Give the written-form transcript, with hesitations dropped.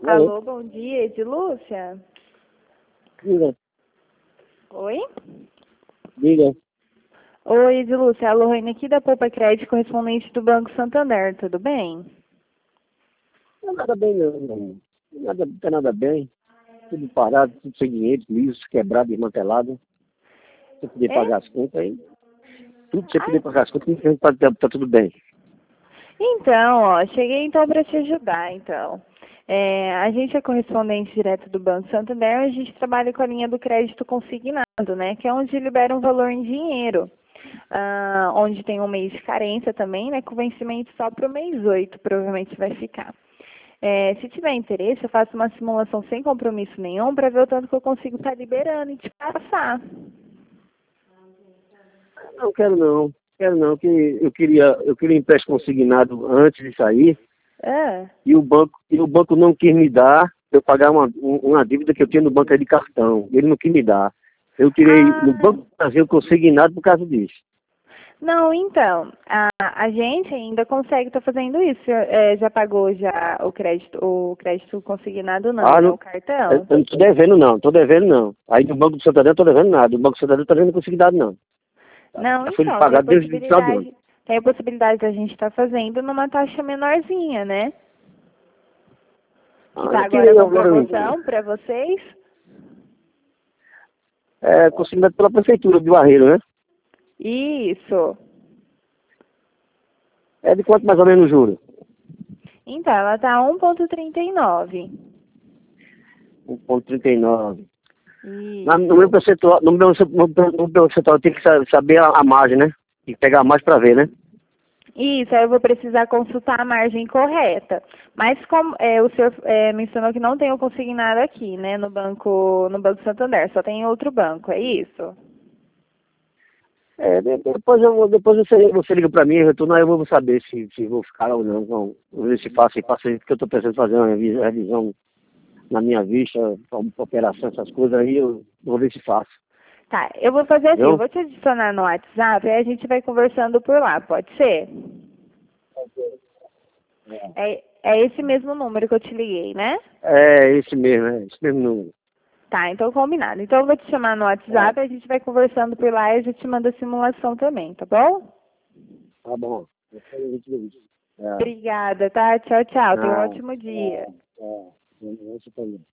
Alô? Alô, bom dia, Edilúcia? Diga, Oi? diga. Oi, Edilúcia, a Lohane aqui da Poupa Crédito, correspondente do Banco Santander, tudo bem? Não é nada bem, não. Nada, não tá nada bem. Tudo parado, tudo sem dinheiro, liso, quebrado, desmantelado. Sem poder É? pagar as contas aí. Tudo sem poder Ai, pagar as contas, tá tudo bem. então, ó, cheguei então para te ajudar, então. A gente é correspondente direto do Banco Santander, a gente trabalha com a linha do crédito consignado, né, que é onde libera um valor em dinheiro. Onde tem um mês de carência também, né, com vencimento só para o mês 8, provavelmente vai ficar. Se tiver interesse, eu faço uma simulação sem compromisso nenhum para ver o tanto que eu consigo estar liberando e te passar. Não quero não. Quero não, que eu queria empréstimo consignado antes de sair Ah, e o banco não quis me dar pra eu pagar uma dívida que eu tinha no banco aí de cartão. Ele não quis me dar. Eu tirei no ah, Banco do Brasil consignado por causa disso. não, então, a gente ainda consegue estar fazendo isso. Já pagou já o crédito consignado não, Ah, né? não, O eu cartão? não tô devendo não, tô devendo não. Aí no Banco do Santander eu tô devendo nada, o Banco do Santander não tá devendo consignado não. Não, Já foi então, pagado desde o final do ano. tem a possibilidade da gente estar fazendo numa taxa menorzinha, né? Que Ah, tá eu agora tirei com agora, promoção para vocês. consignado pela Prefeitura de Barreiro, né? Isso. É de quanto mais ou menos o juro? Então, ela tá 1,39. 1,39. No meu Isso. percentual, no meu percentual tem que saber a margem, né? Tem que pegar a margem para ver, né? Isso, aí eu vou precisar consultar a margem correta. Mas como o senhor mencionou que não tem o consignado aqui, né, no Banco Santander, só tem em outro banco, é isso? Depois você liga para mim, eu retorno, aí eu vou saber se vou ficar ou não. Vou ver se faço, porque eu estou precisando fazer uma revisão na minha vista, uma operação, essas coisas aí, eu vou ver se faço. Tá, eu vou fazer assim, eu Entendeu? vou te adicionar no WhatsApp, aí a gente vai conversando por lá, pode ser? É esse mesmo número que eu te liguei, né? É esse mesmo número. Tá, então combinado. Então eu vou te chamar no É, WhatsApp, a gente vai conversando por lá e eu já te mando a simulação também, tá bom? tá bom. Depois a gente vê isso. É, Obrigada, tá? Tchau, tchau. Tenha um não, ótimo dia. não, você também.